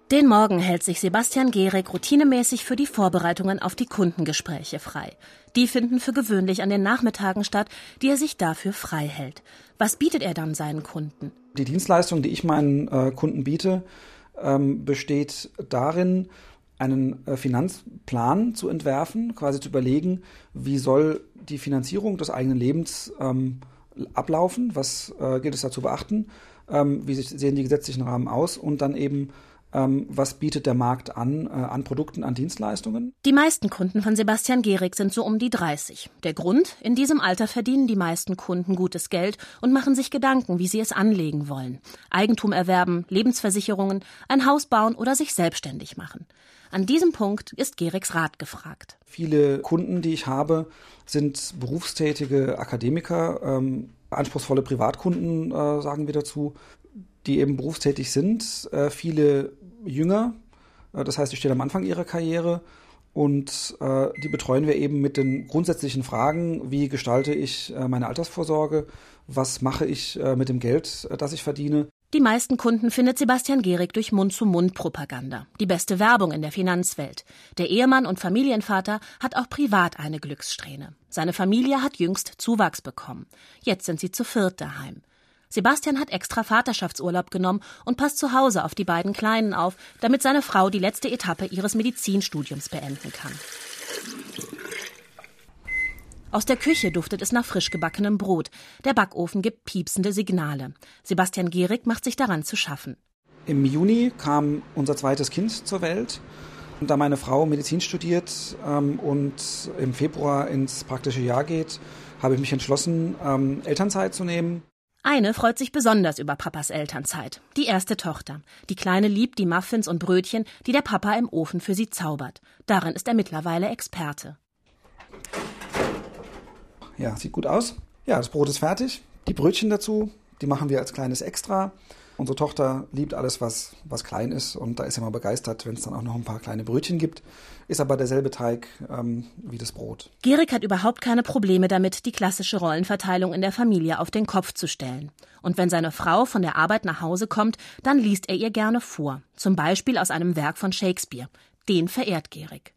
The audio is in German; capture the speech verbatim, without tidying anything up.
Den Morgen hält sich Sebastian Gehrig routinemäßig für die Vorbereitungen auf die Kundengespräche frei. Die finden für gewöhnlich an den Nachmittagen statt, die er sich dafür frei hält. Was bietet er dann seinen Kunden? Die Dienstleistung, die ich meinen äh, Kunden biete, ähm, besteht darin, einen äh, Finanzplan zu entwerfen, quasi zu überlegen, wie soll die Finanzierung des eigenen Lebens ähm, ablaufen, was äh, gilt es da zu beachten, ähm, wie sich, sehen die gesetzlichen Rahmen aus und dann eben was bietet der Markt an, äh, an Produkten, an Dienstleistungen? Die meisten Kunden von Sebastian Gehrig sind so um die dreißig. Der Grund? In diesem Alter verdienen die meisten Kunden gutes Geld und machen sich Gedanken, wie sie es anlegen wollen. Eigentum erwerben, Lebensversicherungen, ein Haus bauen oder sich selbstständig machen. An diesem Punkt ist Gehrigs Rat gefragt. Viele Kunden, die ich habe, sind berufstätige Akademiker, ähm, anspruchsvolle Privatkunden, äh, sagen wir dazu, die eben berufstätig sind, äh, viele jünger, äh, das heißt, die stehen am Anfang ihrer Karriere und äh, die betreuen wir eben mit den grundsätzlichen Fragen, wie gestalte ich äh, meine Altersvorsorge, was mache ich äh, mit dem Geld, äh, das ich verdiene. Die meisten Kunden findet Sebastian Gehrig durch Mund-zu-Mund-Propaganda. Die beste Werbung in der Finanzwelt. Der Ehemann und Familienvater hat auch privat eine Glückssträhne. Seine Familie hat jüngst Zuwachs bekommen. Jetzt sind sie zu viert daheim. Sebastian hat extra Vaterschaftsurlaub genommen und passt zu Hause auf die beiden Kleinen auf, damit seine Frau die letzte Etappe ihres Medizinstudiums beenden kann. Aus der Küche duftet es nach frisch gebackenem Brot. Der Backofen gibt piepsende Signale. Sebastian Gehrig macht sich daran zu schaffen. Im Juni kam unser zweites Kind zur Welt. Und da meine Frau Medizin studiert ähm, und im Februar ins praktische Jahr geht, habe ich mich entschlossen, ähm, Elternzeit zu nehmen. Eine freut sich besonders über Papas Elternzeit. Die erste Tochter. Die Kleine liebt die Muffins und Brötchen, die der Papa im Ofen für sie zaubert. Darin ist er mittlerweile Experte. Ja, sieht gut aus. Ja, das Brot ist fertig. Die Brötchen dazu, die machen wir als kleines Extra. Unsere Tochter liebt alles, was, was klein ist. Und da ist sie mal begeistert, wenn es dann auch noch ein paar kleine Brötchen gibt. Ist aber derselbe Teig ähm, wie das Brot. Gehrig hat überhaupt keine Probleme damit, die klassische Rollenverteilung in der Familie auf den Kopf zu stellen. Und wenn seine Frau von der Arbeit nach Hause kommt, dann liest er ihr gerne vor. Zum Beispiel aus einem Werk von Shakespeare. Den verehrt Gehrig.